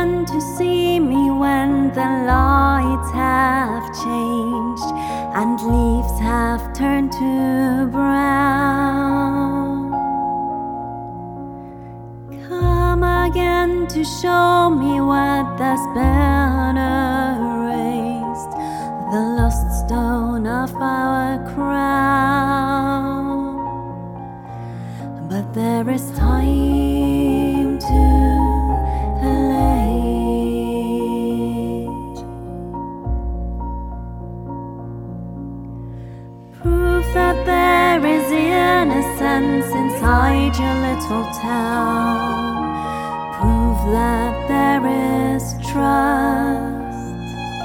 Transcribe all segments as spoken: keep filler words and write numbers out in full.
again to see me when the lights have changed and leaves have turned to brown. Come again to show me what has been erased, the lost stone of our crown. But there is time to elate, proof that there is innocence inside your little town, proof that there is trust.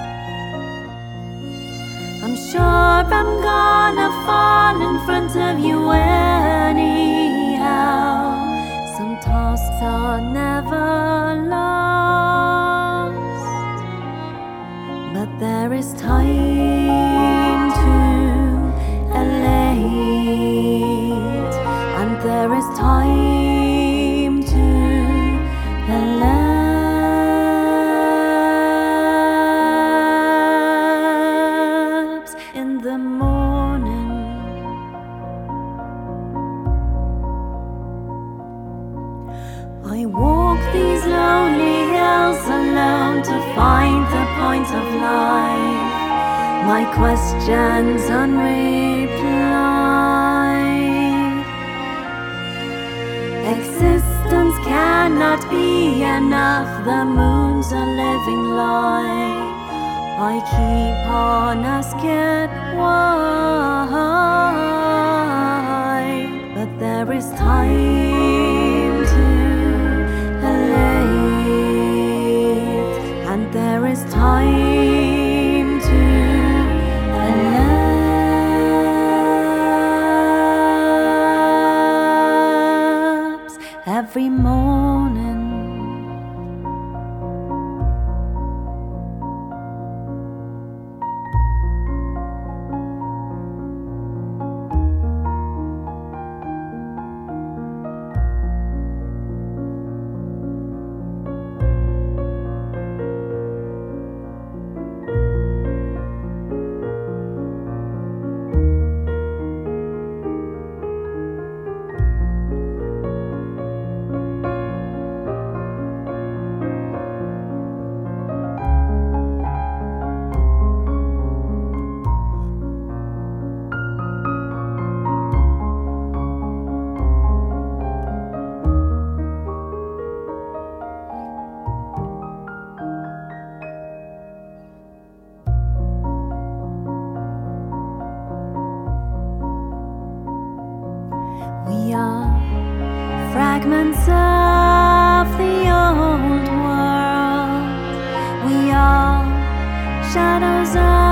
I'm sure I'm gonna fall in front of you anyhow. Some tasks are never lost, but there is time to elate, and there is time to elapse in the morning. I walk these lonely hills alone to find the point of life, my questions unreplied. Existence cannot be enough, the moon's a living lie. I keep on asking why, but there is time to elate, and there is time to elapse every morning. We are fragments of the old world. We are shadows of